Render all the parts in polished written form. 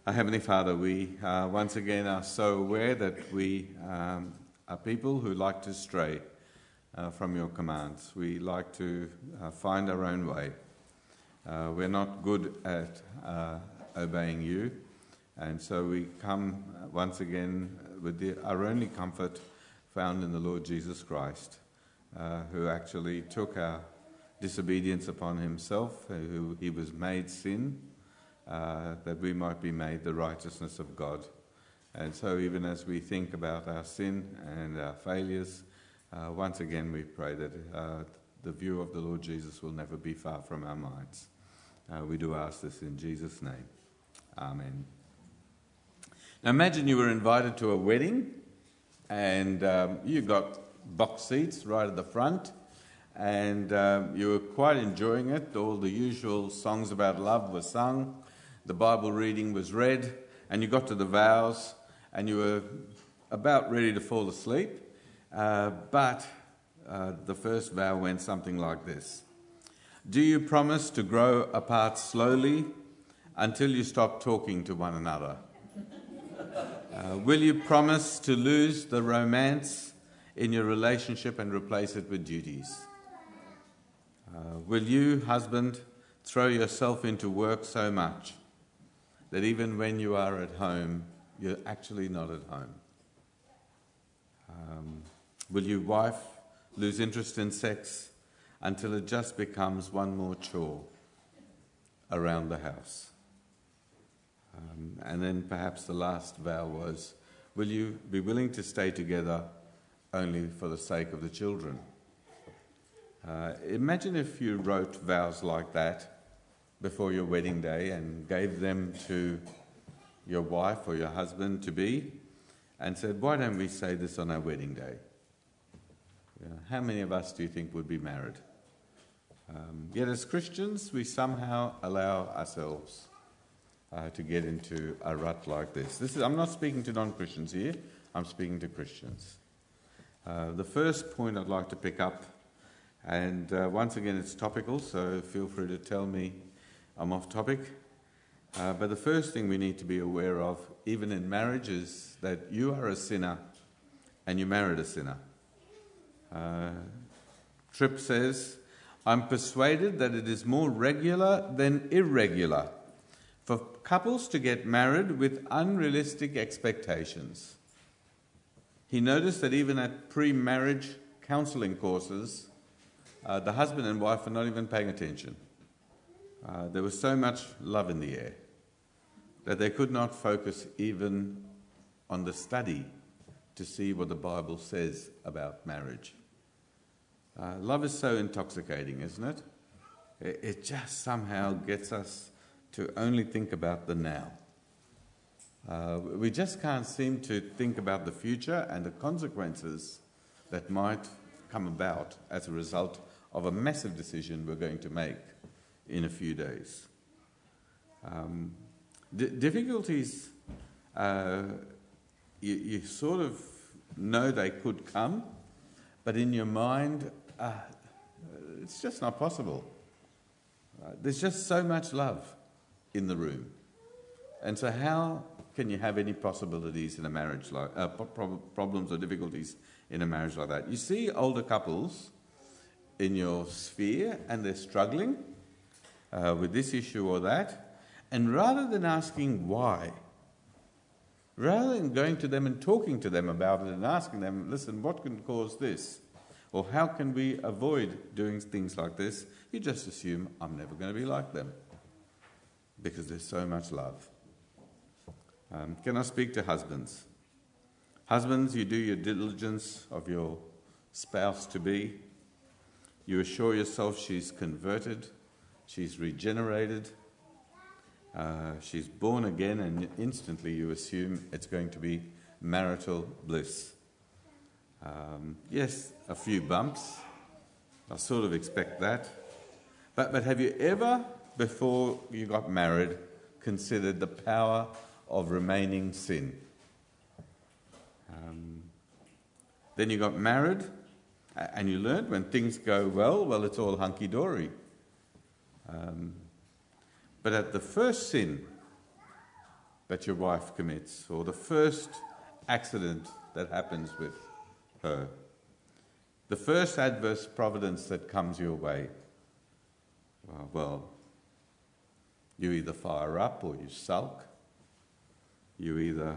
Our Heavenly Father, we once again are so aware that we are people who like to stray from your commands. We like to find our own way. We're not good at obeying you, and so we come once again with our only comfort found in the Lord Jesus Christ, who actually took our disobedience upon himself, who he was made sin, that we might be made the righteousness of God. And so even as we think about our sin and our failures, once again we pray that the view of the Lord Jesus will never be far from our minds. We do ask this in Jesus' name. Amen. Now imagine you were invited to a wedding and you got box seats right at the front, and you were quite enjoying it. All the usual songs about love were sung. The Bible reading was read, and you got to the vows, and you were about ready to fall asleep. But the first vow went something like this. Do you promise to grow apart slowly until you stop talking to one another? Will you promise to lose the romance in your relationship and replace it with duties? Will you, husband, throw yourself into work so much that even when you are at home, you're actually not at home? Will you, wife, lose interest in sex until it just becomes one more chore around the house? And then perhaps the last vow was, will you be willing to stay together only for the sake of the children? Imagine if you wrote vows like that before your wedding day and gave them to your wife or your husband-to-be and said, why don't we say this on our wedding day? How many of us do you think would be married? Yet as Christians, we somehow allow ourselves to get into a rut like this. I'm not speaking to non-Christians here, I'm speaking to Christians. The first point I'd like to pick up, and once again it's topical, so feel free to tell me I'm off topic. But the first thing we need to be aware of, even in marriage, is that you are a sinner and you married a sinner. Tripp says, I'm persuaded that it is more regular than irregular for couples to get married with unrealistic expectations. He noticed that even at pre-marriage counselling courses, the husband and wife are not even paying attention. There was so much love in the air that they could not focus even on the study to see what the Bible says about marriage. Love is so intoxicating, isn't it? It just somehow gets us to only think about the now. We just can't seem to think about the future and the consequences that might come about as a result of a massive decision we're going to make in a few days. Difficulties, you sort of know they could come, but in your mind, it's just not possible. There's just so much love in the room. And so how can you have any possibilities in a marriage like problems or difficulties in a marriage like that? You see older couples in your sphere and they're struggling with this issue or that, and rather than asking why, rather than going to them and talking to them about it and asking them, listen, what can cause this? Or how can we avoid doing things like this? You just assume, I'm never going to be like them, because there's so much love. Can I speak to husbands? Husbands, you do your diligence of your spouse-to-be. You assure yourself she's converted, she's regenerated, she's born again, and instantly you assume it's going to be marital bliss. Yes, a few bumps. I sort of expect that. But have you ever, before you got married, considered the power of remaining sin? Then you got married, and you learned when things go well, it's all hunky-dory. But at the first sin, that your wife commits, or the first accident that happens with her, the first adverse providence that comes your way, well, you either fire up or you sulk. You either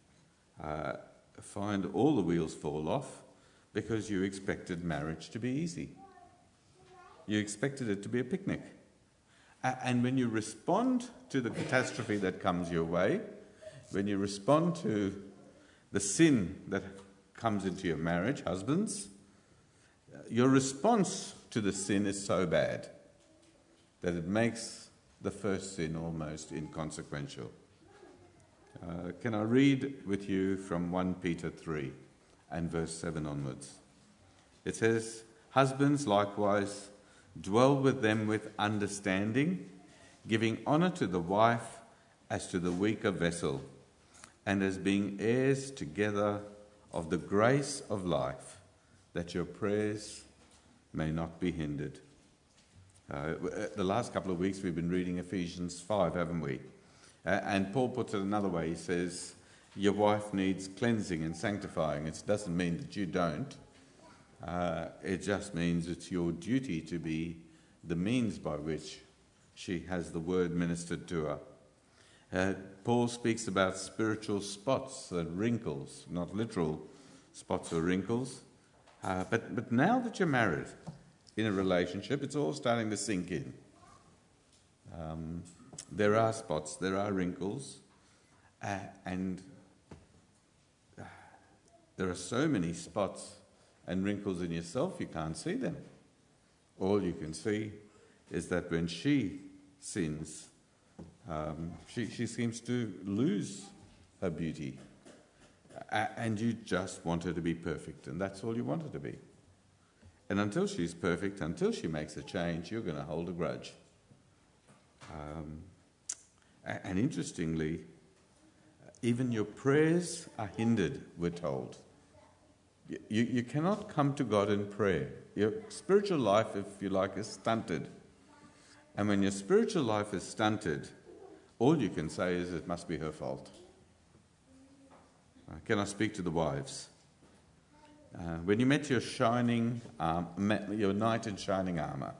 find all the wheels fall off because you expected marriage to be easy. You expected it to be a picnic. And when you respond to the catastrophe that comes your way, when you respond to the sin that comes into your marriage, husbands, your response to the sin is so bad that it makes the first sin almost inconsequential. Can I read with you from 1 Peter 3 and verse 7 onwards? It says, "Husbands likewise dwell with them with understanding, giving honour to the wife as to the weaker vessel, and as being heirs together of the grace of life, that your prayers may not be hindered." The last couple of weeks we've been reading Ephesians 5, haven't we? And Paul puts it another way. He says, your wife needs cleansing and sanctifying. It doesn't mean that you don't. It just means it's your duty to be the means by which she has the word ministered to her. Paul speaks about spiritual spots and wrinkles, not literal spots or wrinkles. But now that you're married in a relationship, it's all starting to sink in. There are spots, there are wrinkles, and there are so many spots and wrinkles in yourself you can't see them. All you can see is that when she sins, she seems to lose her beauty, and you just want her to be perfect, and that's all you want her to be. And until she's perfect, until she makes a change, you're going to hold a grudge. And interestingly, even your prayers are hindered, we're told. You cannot come to God in prayer. Your spiritual life, if you like, is stunted. And when your spiritual life is stunted, all you can say is it must be her fault. Can I speak to the wives? When you met your your knight in shining armour,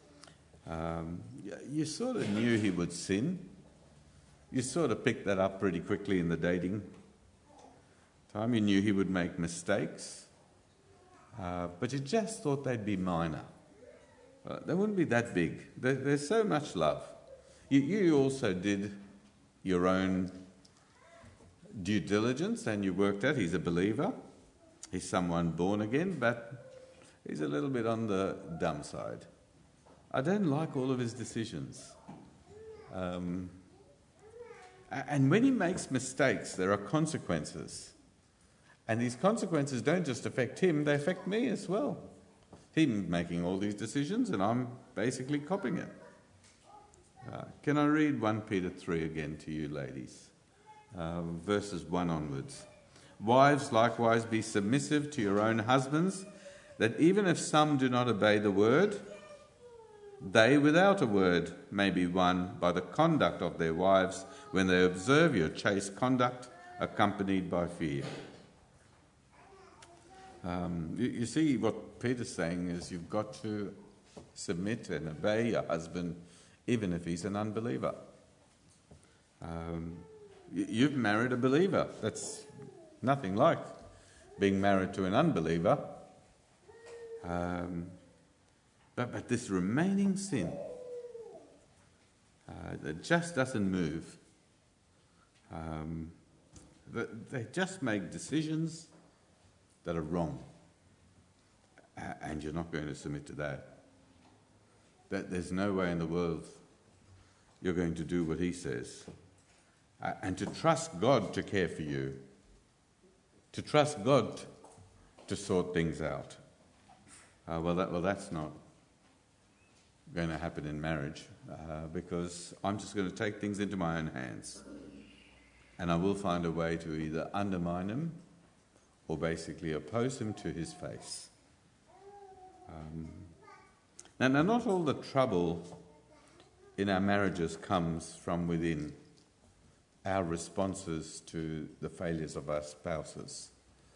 you sort of knew he would sin. You sort of picked that up pretty quickly in the dating time. You knew he would make mistakes, but you just thought they'd be minor. They wouldn't be that big. There's so much love. You also did your own due diligence, and you worked out he's a believer. He's someone born again, but he's a little bit on the dumb side. I don't like all of his decisions. And when he makes mistakes, there are consequences. And these consequences don't just affect him, they affect me as well. Him making all these decisions, and I'm basically copying it. Can I read 1 Peter 3 again to you, ladies? Verses 1 onwards. "Wives, likewise, be submissive to your own husbands, that even if some do not obey the word, they without a word may be won by the conduct of their wives when they observe your chaste conduct accompanied by fear." You see, what Peter's saying is you've got to submit and obey your husband even if he's an unbeliever. You've married a believer. That's nothing like being married to an unbeliever. But this remaining sin that just doesn't move, they just make decisions that are wrong, and you're not going to submit to that. There's no way in the world you're going to do what he says, and to trust God to care for you, to trust God to sort things out. That's not going to happen in marriage, because I'm just going to take things into my own hands, and I will find a way to either undermine him or basically oppose him to his face. Now, not all the trouble in our marriages comes from within. our responses to the failures of our spouses.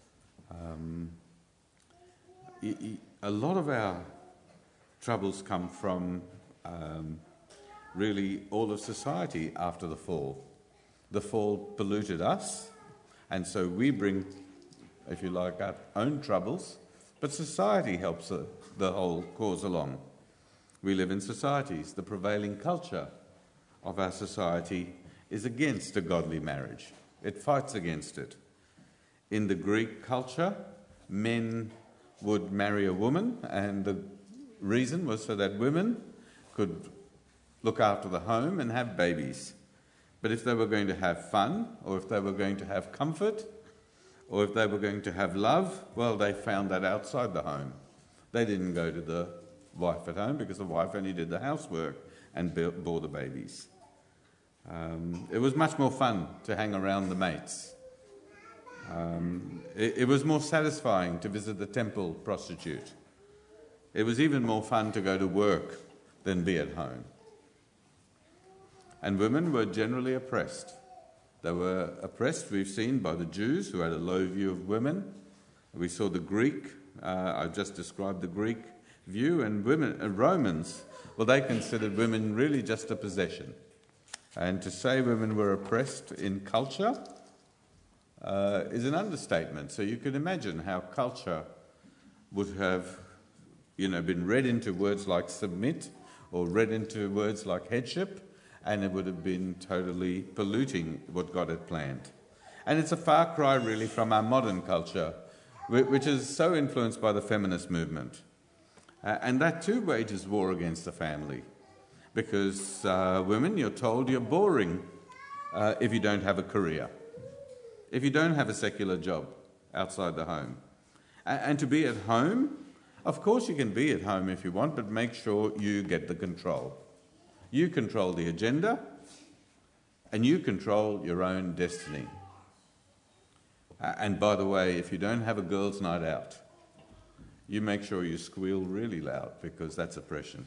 A lot of our troubles come from really all of society after the fall. The fall polluted us, and so we bring, if you like, our own troubles, but society helps the whole cause along. We live in societies. The prevailing culture of our society is against a godly marriage. It fights against it. In the Greek culture, men would marry a woman, and the reason was so that women could look after the home and have babies. But if they were going to have fun, or if they were going to have comfort, or if they were going to have love, well, they found that outside the home. They didn't go to the wife at home because the wife only did the housework and bore the babies. It was much more fun to hang around the mates. It was more satisfying to visit the temple prostitute. It was even more fun to go to work than be at home. And women were generally oppressed. They were oppressed, we've seen, by the Jews, who had a low view of women. We saw the Greek, I just described the Greek view, and Romans, well, they considered women really just a possession. And to say women were oppressed in culture is an understatement. So you can imagine how culture would have, been read into words like submit, or read into words like headship, and it would have been totally polluting what God had planned. And it's a far cry, really, from our modern culture, which is so influenced by the feminist movement. And that too wages war against the family, because women, you're told you're boring if you don't have a career, if you don't have a secular job outside the home. And to be at home, of course you can be at home if you want, but make sure you get the control. You control the agenda, and you control your own destiny. And by the way, if you don't have a girls' night out, you make sure you squeal really loud, because that's oppression.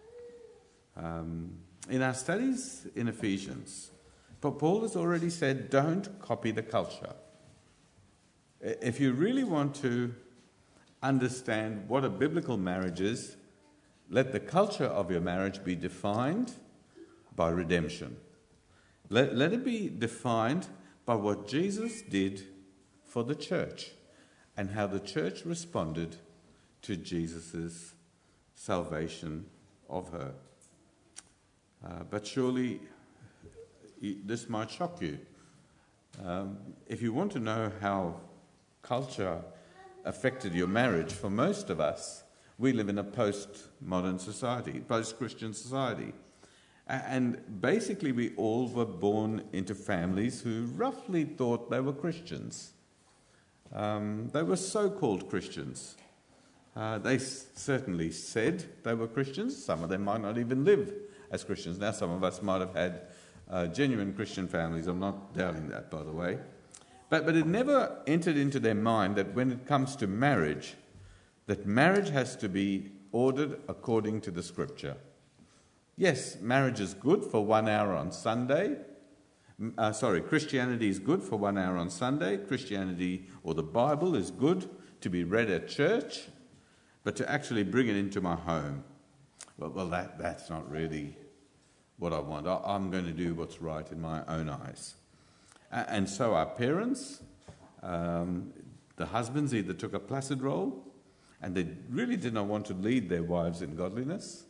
In our studies in Ephesians, Paul has already said, don't copy the culture. If you really want to understand what a biblical marriage is, let the culture of your marriage be defined by redemption. Let it be defined by what Jesus did for the church and how the church responded to Jesus' salvation of her. But surely this might shock you. If you want to know how culture affected your marriage, for most of us, we live in a post-modern society, post-Christian society. And basically we all were born into families who roughly thought they were Christians. They were so-called Christians. They certainly said they were Christians. Some of them might not even live as Christians. Now some of us might have had genuine Christian families. I'm not doubting that, by the way. But it never entered into their mind that when it comes to marriage, that marriage has to be ordered according to the Scripture. Yes, marriage is good for 1 hour on Sunday. Christianity is good for 1 hour on Sunday. Christianity, or the Bible, is good to be read at church, but to actually bring it into my home, well, that's not really what I want. I'm going to do what's right in my own eyes. And so our parents, the husbands either took a placid role, and they really did not want to lead their wives in godliness.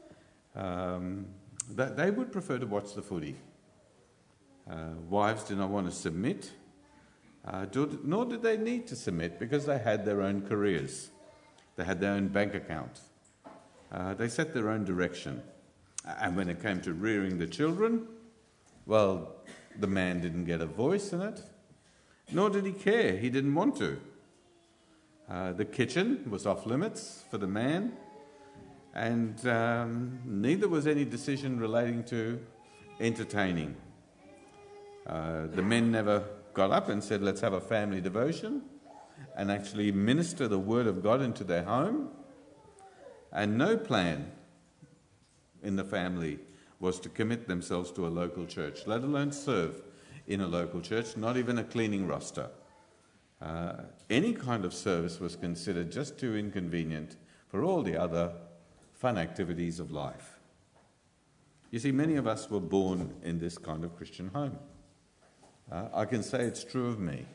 They would prefer to watch the footy. Wives did not want to submit, nor did they need to submit, because they had their own careers. They had their own bank account. They set their own direction. And when it came to rearing the children, well, the man didn't get a voice in it, nor did he care. He didn't want to. The kitchen was off limits for the man, and neither was any decision relating to entertaining. The men never got up and said, let's have a family devotion and actually minister the word of God into their home. And no plan in the family was to commit themselves to a local church, let alone serve in a local church, not even a cleaning roster. Any kind of service was considered just too inconvenient for all the other fun activities of life. You see, many of us were born in this kind of Christian home. I can say it's true of me.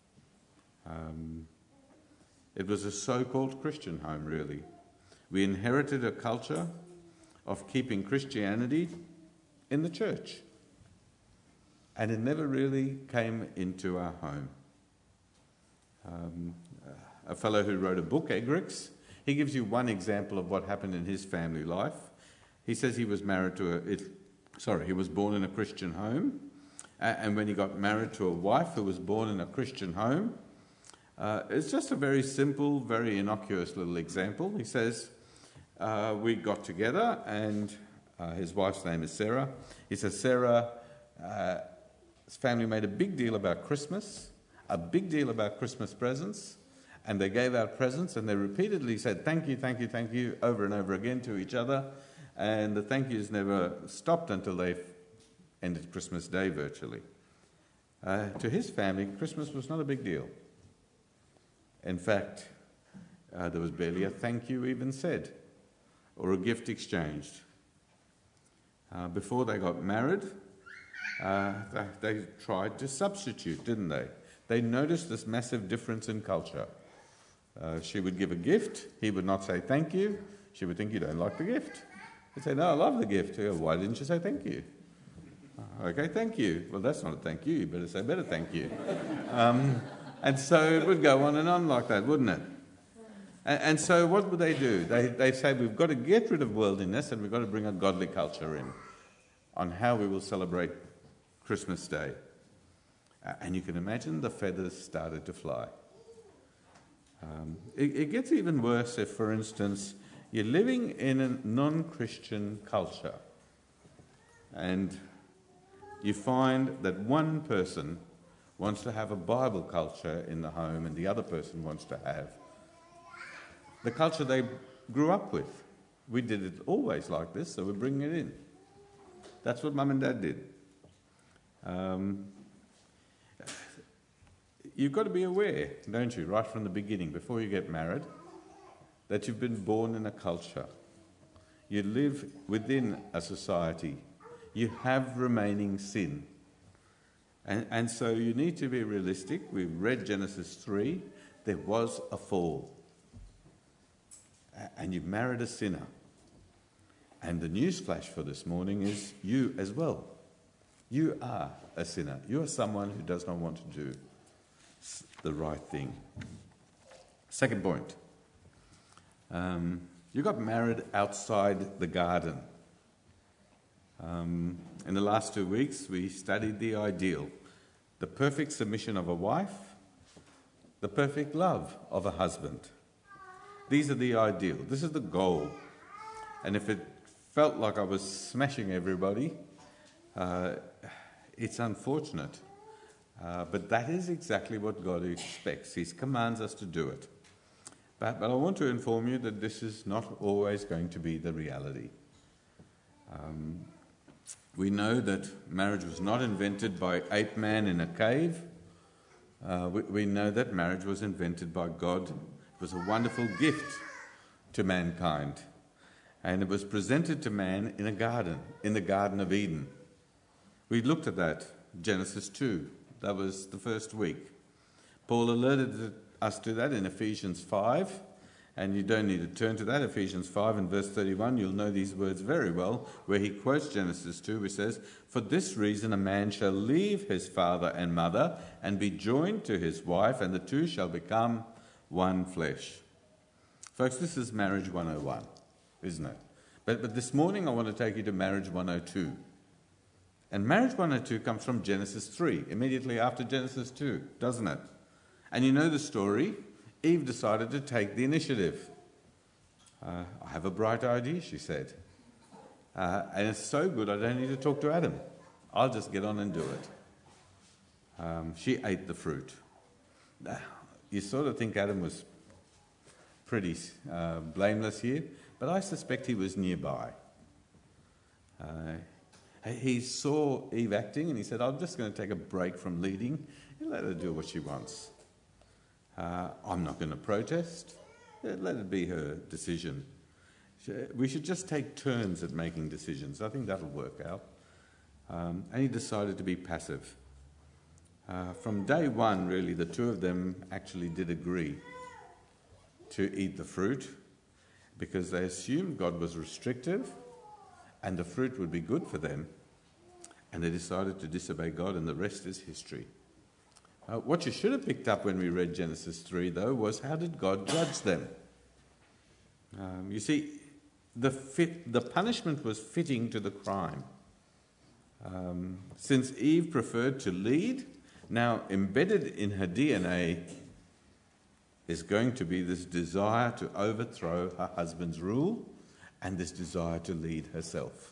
It was a so-called Christian home, really. We inherited a culture of keeping Christianity in the church. And it never really came into our home. A fellow who wrote a book, Eggerichs, he gives you one example of what happened in his family life. He says he was he was born in a Christian home, and when he got married to a wife who was born in a Christian home, it's just a very simple, very innocuous little example. He says, we got together, and his wife's name is Sarah. He says Sarah's family made a big deal about Christmas, a big deal about Christmas presents, and they gave out presents, and they repeatedly said thank you, thank you, thank you, over and over again to each other, and the thank yous never stopped until they ended Christmas Day virtually. To his family, Christmas was not a big deal. In fact, there was barely a thank you even said, or a gift exchanged. Before they got married, they tried to substitute, didn't they? They noticed this massive difference in culture. She would give a gift, he would not say thank you. She would think you don't like the gift. He'd say, no, I love the gift. He'd go, why didn't you say thank you? Okay, thank you. Well, that's not a thank you. You better say better thank you. And so it would go on and on like that, wouldn't it? And so what would they do? They say we've got to get rid of worldliness and we've got to bring a godly culture in on how we will celebrate Christmas Day. And you can imagine the feathers started to fly. It gets even worse if, for instance, you're living in a non-Christian culture and you find that one person wants to have a Bible culture in the home and the other person wants to have the culture they grew up with. We did it always like this, so we're bringing it in. That's what Mum and Dad did. You've got to be aware, don't you, right from the beginning, before you get married, that you've been born in a culture. You live within a society. You have remaining sin. And so you need to be realistic. We've read Genesis 3. There was a fall. And you've married a sinner. And the news flash for this morning is you as well. You are a sinner. You are someone who does not want to do the right thing. Second point. You got married outside the garden. In the last 2 weeks, we studied the ideal, the perfect submission of a wife, the perfect love of a husband. These are the ideal. This is the goal. And if it felt like I was smashing everybody, it's unfortunate. But that is exactly what God expects. He commands us to do it. But I want to inform you that this is not always going to be the reality. We know that marriage was not invented by 8 men in a cave. We know that marriage was invented by God. It was a wonderful gift to mankind. And it was presented to man in a garden, in the Garden of Eden. We looked at that, Genesis 2. That was the first week. Paul alerted us to that in Ephesians 5. And you don't need to turn to that. Ephesians 5 and verse 31, you'll know these words very well, where he quotes Genesis 2, which says, "For this reason a man shall leave his father and mother and be joined to his wife, and the two shall become one flesh." Folks, this is marriage 101, isn't it? But this morning I want to take you to marriage 102. And marriage 102 comes from Genesis 3, immediately after Genesis 2, doesn't it? And you know the story. Eve decided to take the initiative. I have a bright idea, she said. And it's so good I don't need to talk to Adam. I'll just get on and do it. She ate the fruit. You sort of think Adam was pretty blameless here, but I suspect he was nearby. He saw Eve acting and he said, I'm just going to take a break from leading and let her do what she wants. I'm not going to protest. Let it be her decision. We should just take turns at making decisions. I think that'll work out. And he decided to be passive. From day one, really, the two of them actually did agree to eat the fruit because they assumed God was restrictive and the fruit would be good for them. And they decided to disobey God, and the rest is history. What you should have picked up when we read Genesis 3, though, was how did God judge them? You see, the punishment was fitting to the crime. Since Eve preferred to lead, now embedded in her DNA is going to be this desire to overthrow her husband's rule and this desire to lead herself.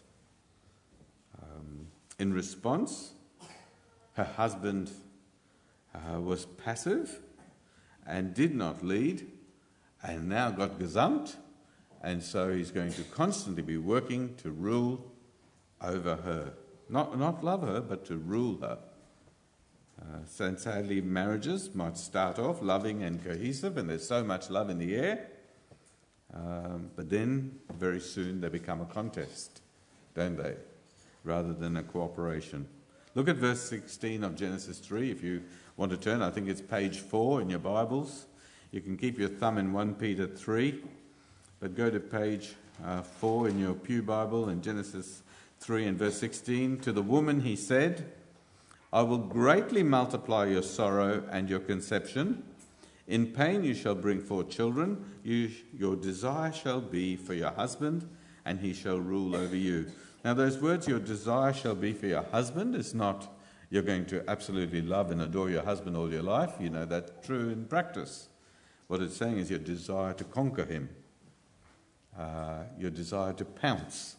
In response, her husband was passive and did not lead and now got gazumped, and so he's going to constantly be working to rule over her. Not love her, but to rule her. So sadly, marriages might start off loving and cohesive, and there's so much love in the air, but then very soon they become a contest, don't they? Rather than a cooperation. Look at verse 16 of Genesis 3 if you want to turn. I think it's page 4 in your Bibles. You can keep your thumb in 1 Peter 3, but go to page 4 in your Pew Bible in Genesis 3 and verse 16. To the woman he said, I will greatly multiply your sorrow and your conception. In pain you shall bring forth children. Your desire shall be for your husband, and he shall rule over you. Now those words, your desire shall be for your husband, is not you're going to absolutely love and adore your husband all your life. You know that's true in practice. What it's saying is your desire to conquer him, your desire to pounce,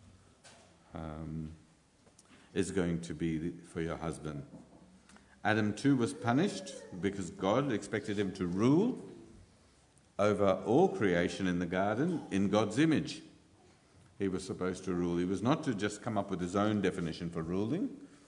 is going to be for your husband. Adam too was punished because God expected him to rule over all creation in the garden in God's image. He was supposed to rule. He was not to just come up with his own definition for ruling,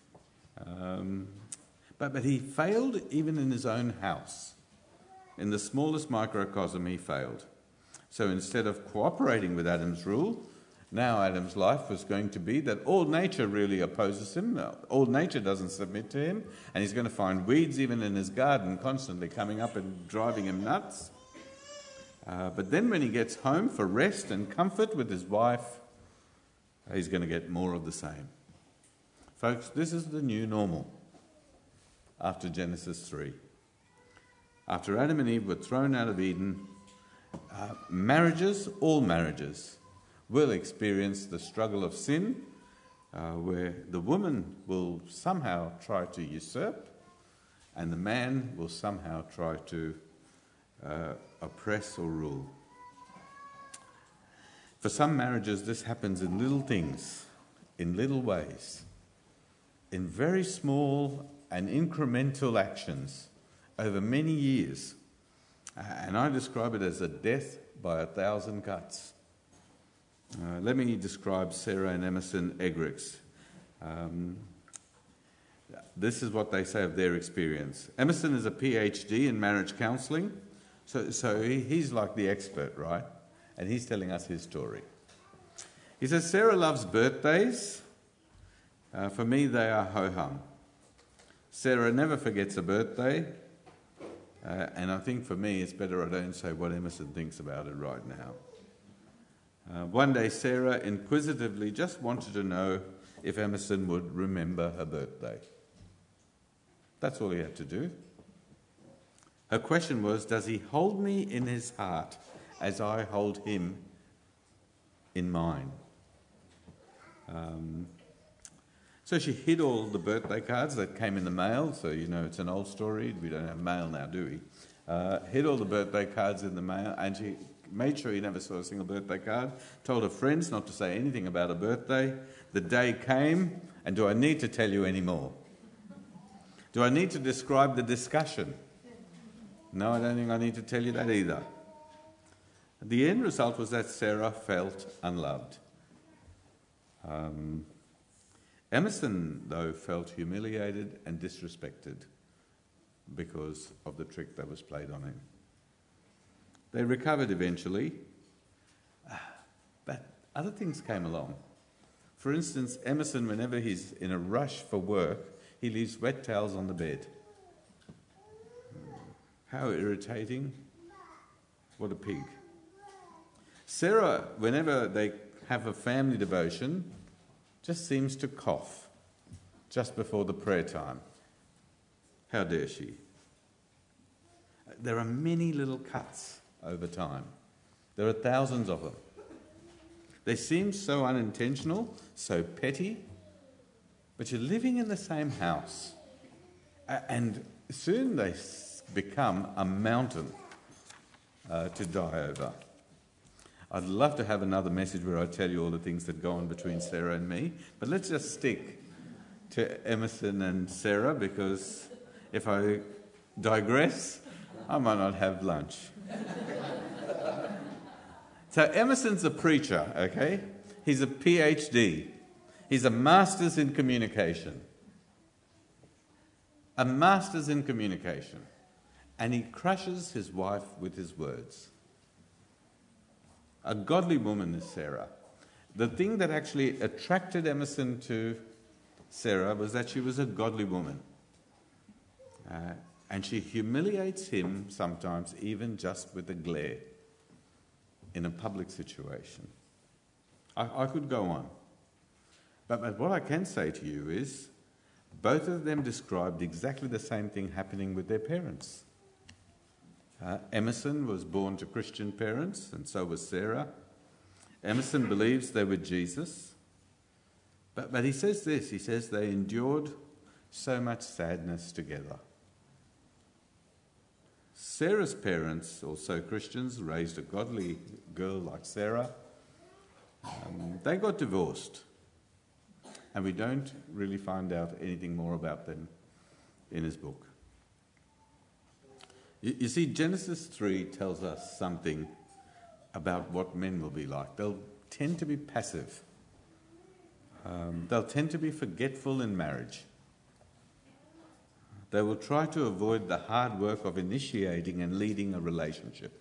but he failed even in his own house. In the smallest microcosm, he failed. So instead of cooperating with Adam's rule, now Adam's life was going to be that all nature really opposes him. All nature doesn't submit to him, and he's going to find weeds even in his garden constantly coming up and driving him nuts. But then when he gets home for rest and comfort with his wife, he's going to get more of the same. Folks, this is the new normal after Genesis 3. After Adam and Eve were thrown out of Eden, marriages, all marriages, will experience the struggle of sin, where the woman will somehow try to usurp and the man will somehow try to oppress or rule. For some marriages, this happens in little things, in little ways, in very small and incremental actions over many years. And I describe it as a death by 1,000 cuts. Let me describe Sarah and Emerson Eggerichs. This is what they say of their experience. Emerson is a PhD in marriage counselling, so he's like the expert, right? And he's telling us his story. He says, Sarah loves birthdays. For me, they are ho-hum. Sarah never forgets a birthday. And I think for me, it's better I don't say what Emerson thinks about it right now. One day, Sarah inquisitively just wanted to know if Emerson would remember her birthday. That's all he had to do. Her question was, does he hold me in his heart as I hold him in mine? So she hid all the birthday cards that came in the mail. So, you know, it's an old story. We don't have mail now, do we? Hid all the birthday cards in the mail, and she made sure he never saw a single birthday card. Told her friends not to say anything about a birthday. The day came, and do I need to tell you any more? Do I need to describe the discussion? No, I don't think I need to tell you that either. The end result was that Sarah felt unloved. Emerson, though, felt humiliated and disrespected because of the trick that was played on him. They recovered eventually, but other things came along. For instance, Emerson, whenever he's in a rush for work, he leaves wet towels on the bed. How irritating. What a pig. Sarah, whenever they have a family devotion, just seems to cough just before the prayer time. How dare she? There are many little cuts over time. There are thousands of them. They seem so unintentional, so petty, but you're living in the same house. And soon they become a mountain to die over. I'd love to have another message where I tell you all the things that go on between Sarah and me, but let's just stick to Emerson and Sarah, because if I digress, I might not have lunch. So Emerson's a preacher, okay? He's a PhD. He's a master's in communication. A master's in communication. And he crushes his wife with his words. A godly woman is Sarah. The thing that actually attracted Emerson to Sarah was that she was a godly woman. And she humiliates him sometimes, even just with a glare in a public situation. I could go on. But what I can say to you is, both of them described exactly the same thing happening with their parents. Emerson was born to Christian parents, and so was Sarah. Emerson believes they were Jesus. But he says this, he says they endured so much sadness together. Sarah's parents, also Christians, raised a godly girl like Sarah. They got divorced, and we don't really find out anything more about them in his book. You see, Genesis 3 tells us something about what men will be like. They'll tend to be passive. They'll tend to be forgetful in marriage. They will try to avoid the hard work of initiating and leading a relationship.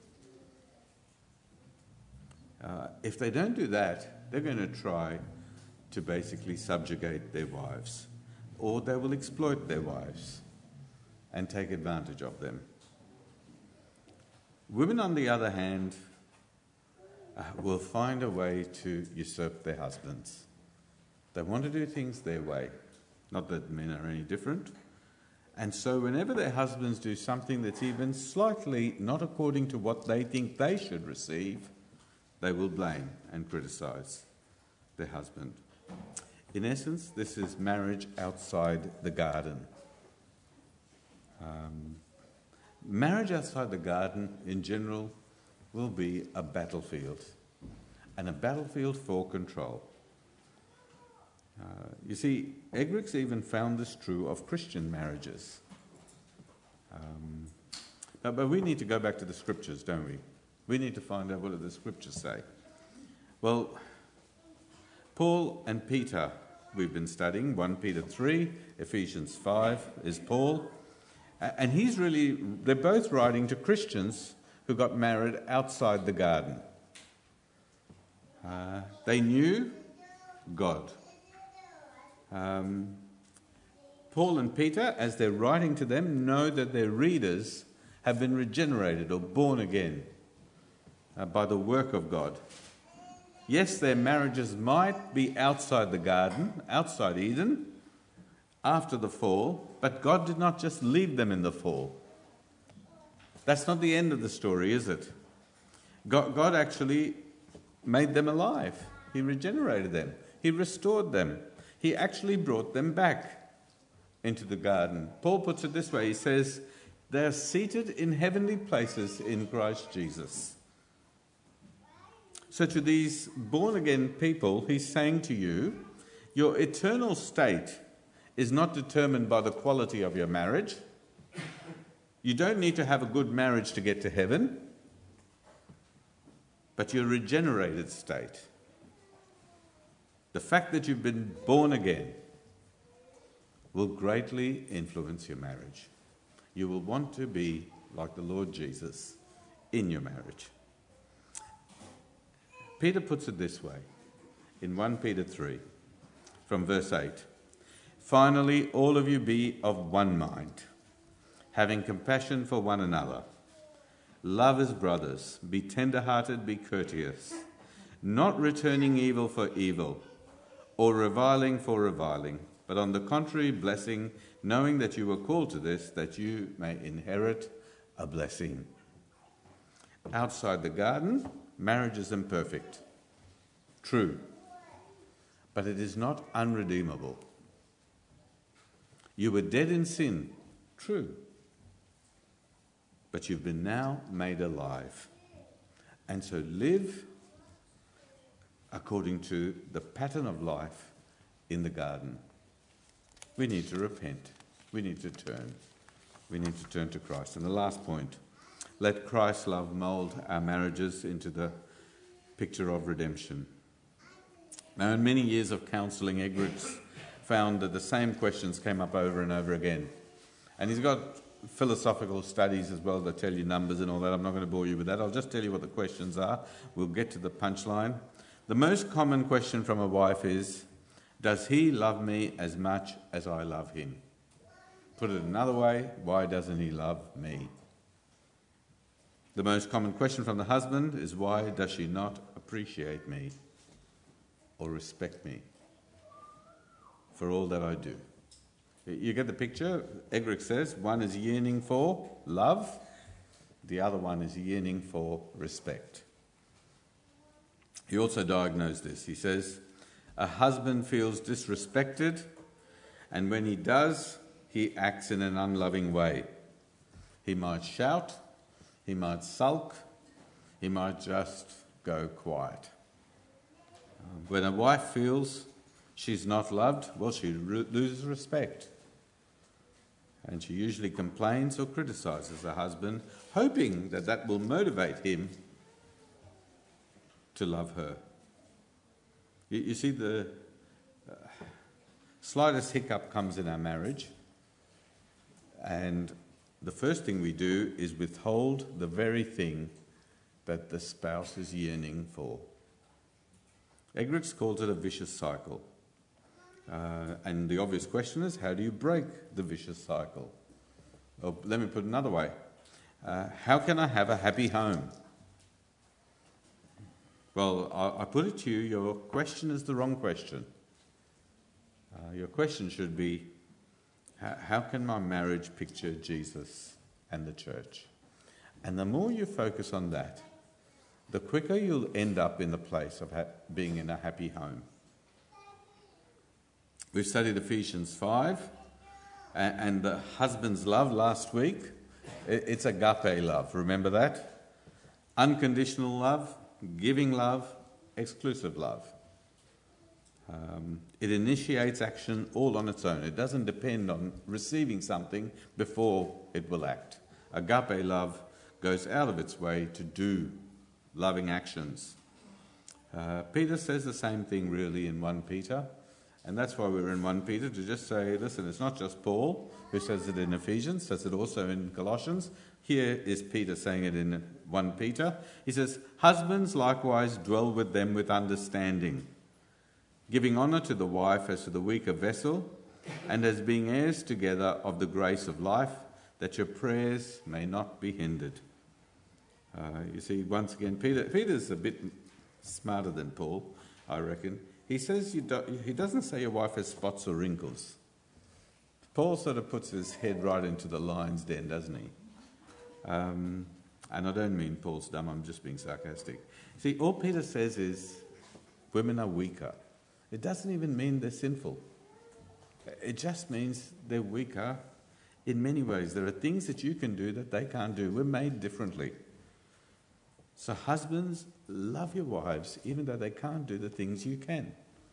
If they don't do that, they're going to try to basically subjugate their wives, or they will exploit their wives and take advantage of them. Women, on the other hand, will find a way to usurp their husbands. They want to do things their way. Not that men are any different. And so whenever their husbands do something that's even slightly not according to what they think they should receive, they will blame and criticize their husband. In essence, this is marriage outside the garden. Marriage outside the garden, in general, will be a battlefield, and a battlefield for control. You see, Eggerichs even found this true of Christian marriages. But we need to go back to the scriptures, don't we? We need to find out what do the scriptures say. Well, Paul and Peter, we've been studying. 1 Peter 3, Ephesians 5 is Paul. And they're both writing to Christians who got married outside the garden. They knew God. Paul and Peter, as they're writing to them, know that their readers have been regenerated or born again by the work of God. Yes, their marriages might be outside the garden, outside Eden, after the fall, but God did not just leave them in the fall. That's not the end of the story, is it? God actually made them alive. He regenerated them. He restored them. He actually brought them back into the garden. Paul puts it this way. He says, they are seated in heavenly places in Christ Jesus. So to these born-again people, he's saying to you, your eternal state is not determined by the quality of your marriage. You don't need to have a good marriage to get to heaven, but your regenerated state, the fact that you've been born again, will greatly influence your marriage. You will want to be like the Lord Jesus in your marriage. Peter puts it this way in 1 Peter 3 from verse 8. Finally, all of you be of one mind, having compassion for one another. Love as brothers, be tender-hearted, be courteous, not returning evil for evil, or reviling for reviling, but on the contrary, blessing, knowing that you were called to this, that you may inherit a blessing. Outside the garden, marriage is imperfect. True. But it is not unredeemable. You were dead in sin. True. But you've been now made alive. And so live according to the pattern of life in the garden. We need to repent. We need to turn. We need to turn to Christ. And the last point, let Christ's love mould our marriages into the picture of redemption. Now, in many years of counselling, Eggerichs found that the same questions came up over and over again. And he's got philosophical studies as well that tell you numbers and all that. I'm not going to bore you with that. I'll just tell you what the questions are. We'll get to the punchline. The most common question from a wife is, does he love me as much as I love him? Put it another way, why doesn't he love me? The most common question from the husband is, why does she not appreciate me or respect me for all that I do? You get the picture? Eggerichs says one is yearning for love, the other one is yearning for respect. He also diagnosed this. He says, a husband feels disrespected, and when he does, he acts in an unloving way. He might shout, he might sulk, he might just go quiet. When a wife feels she's not loved, well, she loses respect. And she usually complains or criticises her husband, hoping that that will motivate him to love her. You see, the slightest hiccup comes in our marriage, and the first thing we do is withhold the very thing that the spouse is yearning for. Eggerichs calls it a vicious cycle. And the obvious question is, how do you break the vicious cycle? Or let me put it another way. How can I have a happy home? Well, I put it to you, your question is the wrong question. Your question should be, how can my marriage picture Jesus and the church? And the more you focus on that, the quicker you'll end up in the place of being in a happy home. We've studied Ephesians 5 and the husband's love last week. It's agape love, remember that? Unconditional love, giving love, exclusive love. It initiates action all on its own. It doesn't depend on receiving something before it will act. Agape love goes out of its way to do loving actions. Peter says the same thing really in 1 Peter. And that's why we're in 1 Peter, to just say, listen, it's not just Paul who says it in Ephesians, says it also in Colossians. Here is Peter saying it in 1 Peter. He says, husbands likewise dwell with them with understanding, giving honour to the wife as to the weaker vessel, and as being heirs together of the grace of life, that your prayers may not be hindered. You see, once again, Peter's a bit smarter than Paul, I reckon. He says he doesn't say your wife has spots or wrinkles. Paul sort of puts his head right into the lion's den, doesn't he? And I don't mean Paul's dumb, I'm just being sarcastic. See, all Peter says is women are weaker. It doesn't even mean they're sinful. It just means they're weaker in many ways. There are things that you can do that they can't do. We're made differently. So husbands, love your wives, even though they can't do the things you can.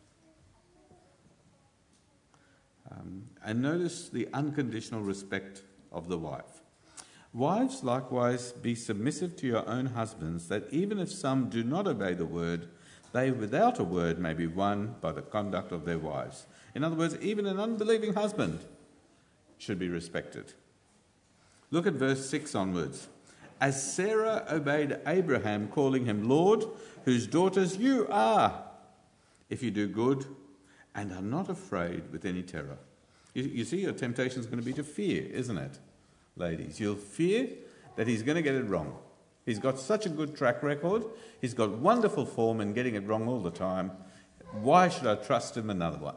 And notice the unconditional respect of the wife. Wives, likewise, be submissive to your own husbands, that even if some do not obey the word, they without a word may be won by the conduct of their wives. In other words, even an unbelieving husband should be respected. Look at verse 6 onwards. As Sarah obeyed Abraham, calling him Lord, whose daughters you are, if you do good and are not afraid with any terror. You see, your temptation is going to be to fear, isn't it, ladies? You'll fear that he's going to get it wrong. He's got such a good track record. He's got wonderful form in getting it wrong all the time. Why should I trust him another one?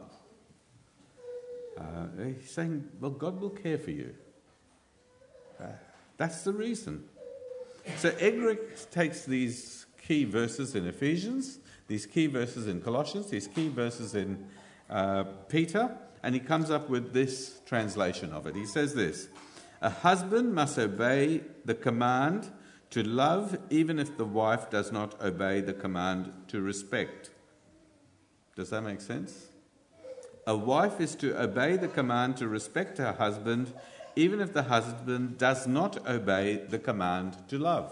He's saying, well, God will care for you. That's the reason. So Egbert takes these key verses in Ephesians, these key verses in Colossians, these key verses in Peter, and he comes up with this translation of it. He says this: a husband must obey the command to love even if the wife does not obey the command to respect. Does that make sense? A wife is to obey the command to respect her husband even if the husband does not obey the command to love.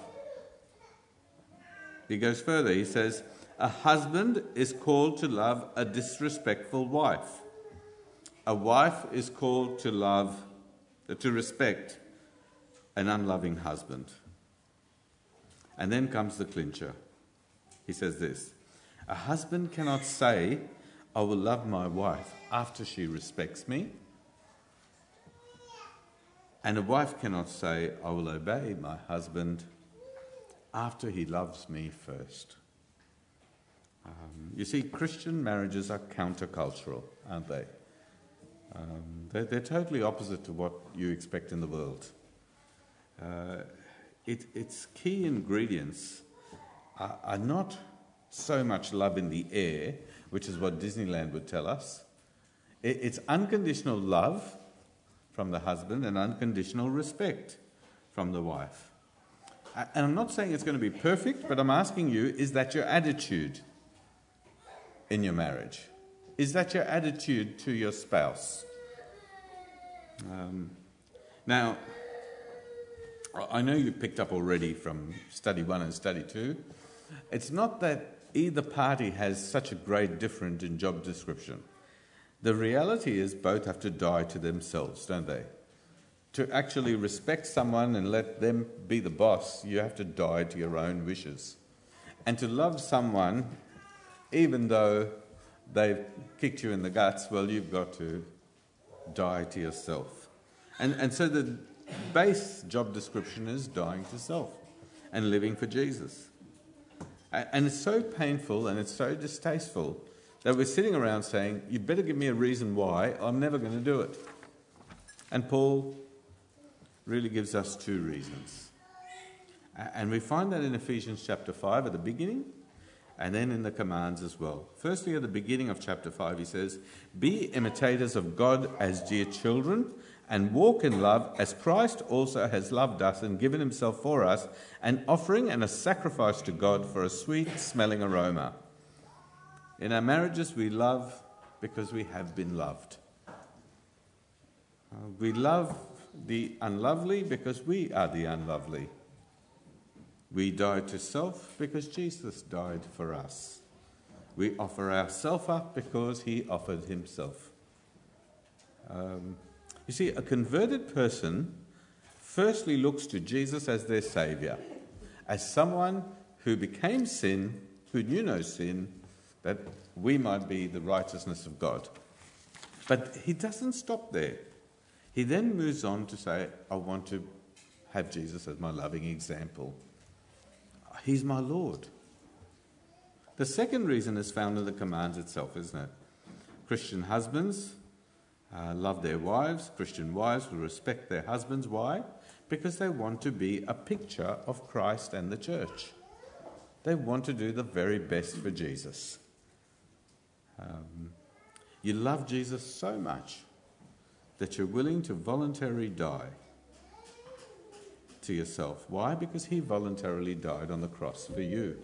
He goes further. He says, a husband is called to love a disrespectful wife. A wife is called to respect an unloving husband. And then comes the clincher. He says this: a husband cannot say, I will love my wife after she respects me. And a wife cannot say, I will obey my husband after he loves me first. You see, Christian marriages are countercultural, aren't they? They're totally opposite to what you expect in the world. Its key ingredients are not so much love in the air, which is what Disneyland would tell us. It's unconditional love from the husband and unconditional respect from the wife. And I'm not saying it's going to be perfect, but I'm asking you, is that your attitude in your marriage? Is that your attitude to your spouse? Now, I know you picked up already from study 1 and study 2. It's not that either party has such a great difference in job description. The reality is both have to die to themselves, don't they? To actually respect someone and let them be the boss, you have to die to your own wishes. And to love someone, even though they've kicked you in the guts, well, you've got to die to yourself. And so the base job description is dying to self and living for Jesus. And it's so painful and it's so distasteful that we're sitting around saying, you better give me a reason why, I'm never going to do it. And Paul really gives us 2 reasons. And we find that in Ephesians chapter 5 at the beginning, and then in the commands as well. Firstly, at the beginning of chapter 5, he says, be imitators of God as dear children, and walk in love as Christ also has loved us and given himself for us, an offering and a sacrifice to God for a sweet-smelling aroma. In our marriages, we love because we have been loved. We love the unlovely because we are the unlovely. We die to self because Jesus died for us. We offer ourselves up because he offered himself. You see, a converted person firstly looks to Jesus as their Saviour, as someone who became sin, who knew no sin, that we might be the righteousness of God. But he doesn't stop there. He then moves on to say, I want to have Jesus as my loving example. He's my Lord. The second reason is found in the commands itself, isn't it? Christian husbands love their wives. Christian wives will respect their husbands. Why? Because they want to be a picture of Christ and the church. They want to do the very best for Jesus. You love Jesus so much that you're willing to voluntarily die to yourself. Why? Because he voluntarily died on the cross for you.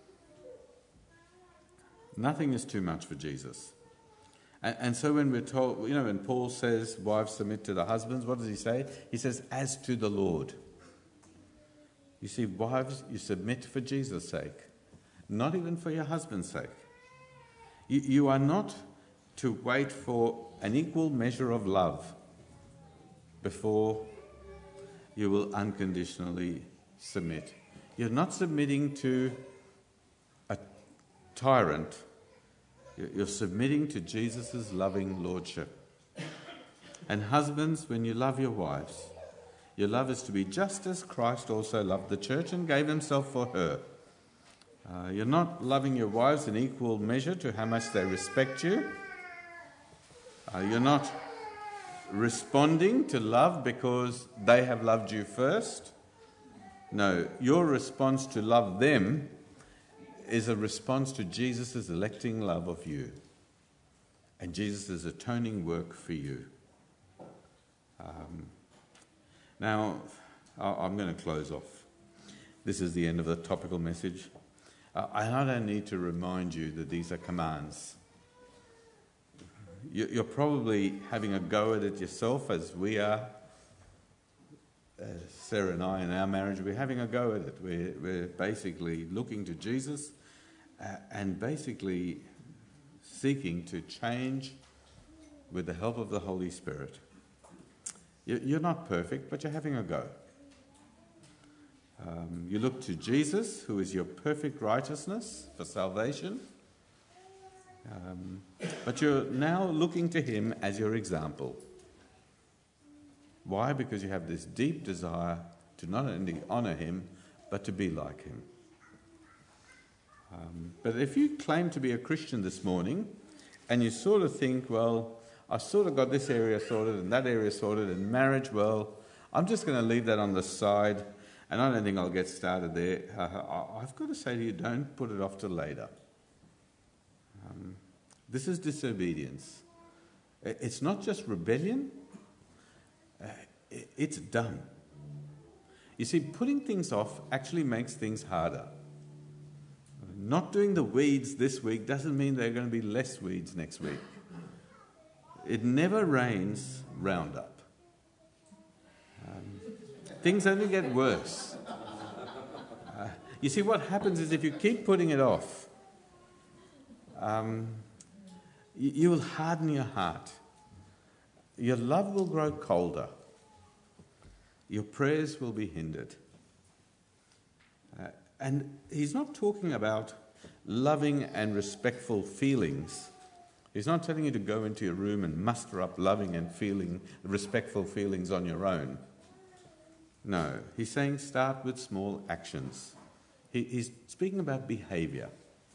Nothing is too much for Jesus. And so when we're told, when Paul says, wives submit to the husbands, what does he say? He says, as to the Lord. You see, wives, you submit for Jesus' sake, not even for your husband's sake. You are not to wait for an equal measure of love before you will unconditionally submit. You're not submitting to a tyrant. You're submitting to Jesus' loving lordship. And husbands, when you love your wives, your love is to be just as Christ also loved the church and gave himself for her. You're not loving your wives in equal measure to how much they respect you. You're not responding to love because they have loved you first. No, your response to love them is a response to Jesus' electing love of you and Jesus' atoning work for you. Now, I'm going to close off. This is the end of the topical message. I don't need to remind you that these are commands. You're probably having a go at it yourself, as we are. Sarah and I, in our marriage, we're having a go at it. We're basically looking to Jesus and basically seeking to change with the help of the Holy Spirit. You're not perfect, but you're having a go. You look to Jesus, who is your perfect righteousness for salvation. But you're now looking to him as your example. Why? Because you have this deep desire to not only honour him, but to be like him. But if you claim to be a Christian this morning, and you sort of think, well, I sort of got this area sorted and that area sorted, and marriage, well, I'm just going to leave that on the side, and I don't think I'll get started there. I've got to say to you, don't put it off till later. This is disobedience. It's not just rebellion, it's done. You see, putting things off actually makes things harder. Not doing the weeds this week doesn't mean there are going to be less weeds next week. It never rains Roundup. Things only get worse. You see, what happens is if you keep putting it off, you will harden your heart. Your love will grow colder. Your prayers will be hindered. And he's not talking about loving and respectful feelings. He's not telling you to go into your room and muster up loving and respectful feelings on your own. No, he's saying start with small actions. He's speaking about behaviour.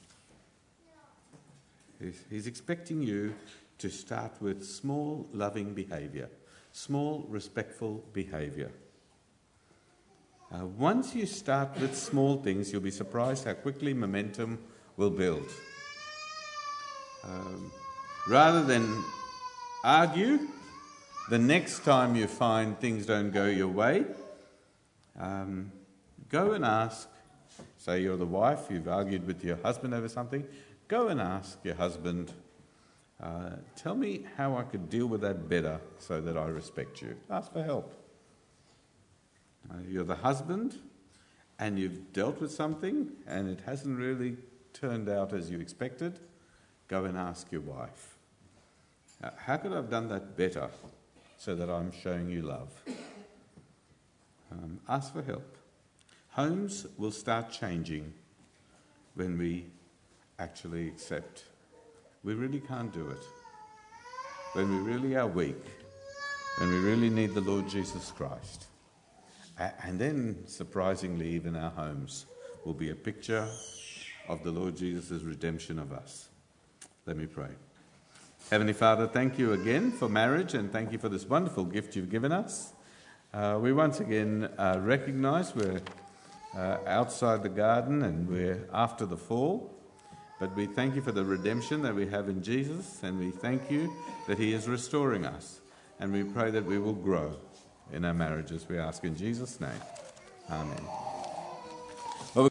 He's expecting you to start with small, loving behaviour, small, respectful behaviour. Once you start with small things, you'll be surprised how quickly momentum will build. Rather than argue, the next time you find things don't go your way, go and ask. Say you're the wife, you've argued with your husband over something. Go and ask your husband, tell me how I could deal with that better so that I respect you. Ask for help. You're the husband and you've dealt with something and it hasn't really turned out as you expected. Go and ask your wife, how could I have done that better so that I'm showing you love? Ask for help. Homes will start changing when we actually accept we really can't do it. When we really are weak. When we really need the Lord Jesus Christ. And then, surprisingly, even our homes will be a picture of the Lord Jesus' redemption of us. Let me pray. Heavenly Father, thank you again for marriage and thank you for this wonderful gift you've given us. We once again recognise we're outside the garden and we're after the fall, but we thank you for the redemption that we have in Jesus, and we thank you that he is restoring us, and we pray that we will grow in our marriages. We ask in Jesus' name. Amen.